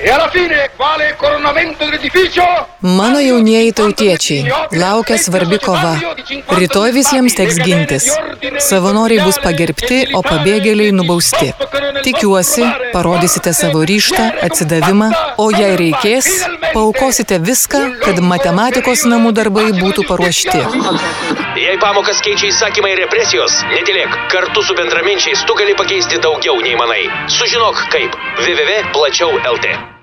Mano jaunieji tautiečiai, laukia svarbi kova. Rytoj visiems teks gintis. Savanoriai bus pagerbti, o pabėgėliai nubausti. Tikiuosi, parodysite savo ryžtą, atsidavimą, o jei reikės, paaukosite viską, kad matematikos namų darbai būtų paruošti. Jei pamokas keičia įsakymai ir represijos, netylėk. Kartu su bendraminčiais tu gali pakeisti daugiau nei manai. Sužinok kaip. www.plačiau.lt